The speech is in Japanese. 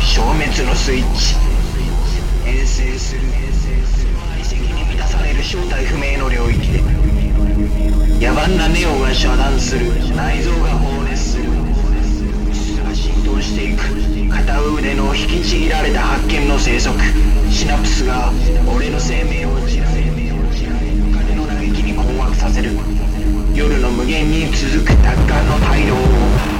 消滅のスイッチ。遠征する排斥に満たされる正体不明の領域で野蛮なネオが遮断する。内臓が放熱する。物質が浸透していく。片腕の引きちぎられた発見の生息。シナプスが俺の生命を散らせ、金の嘆きに困惑させる。夜の無限に続く奪還の大量を